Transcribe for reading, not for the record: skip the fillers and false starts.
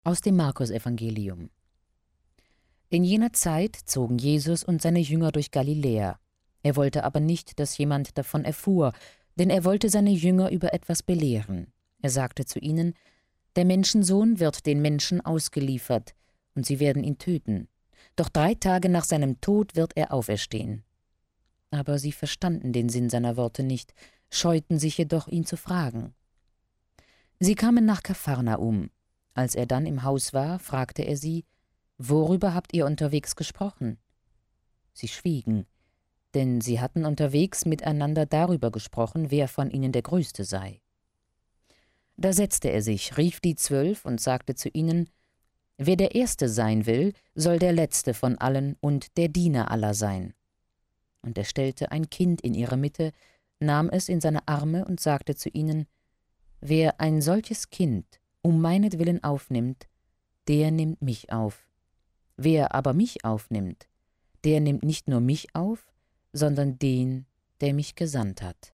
Aus dem Markusevangelium. In jener Zeit zogen Jesus und seine Jünger durch Galiläa. Er wollte aber nicht, dass jemand davon erfuhr, denn er wollte seine Jünger über etwas belehren. Er sagte zu ihnen: Der Menschensohn wird den Menschen ausgeliefert, und sie werden ihn töten. Doch 3 Tage nach seinem Tod wird er auferstehen. Aber sie verstanden den Sinn seiner Worte nicht, scheuten sich jedoch, ihn zu fragen. Sie kamen nach Kapharnaum. Als er dann im Haus war, fragte er sie: Worüber habt ihr unterwegs gesprochen? Sie schwiegen, denn sie hatten unterwegs miteinander darüber gesprochen, wer von ihnen der Größte sei. Da setzte er sich, rief die 12 und sagte zu ihnen: Wer der Erste sein will, soll der Letzte von allen und der Diener aller sein. Und er stellte ein Kind in ihre Mitte, nahm es in seine Arme und sagte zu ihnen: Wer ein solches Kind um meinetwillen aufnimmt, der nimmt mich auf. Wer aber mich aufnimmt, der nimmt nicht nur mich auf, sondern den, der mich gesandt hat.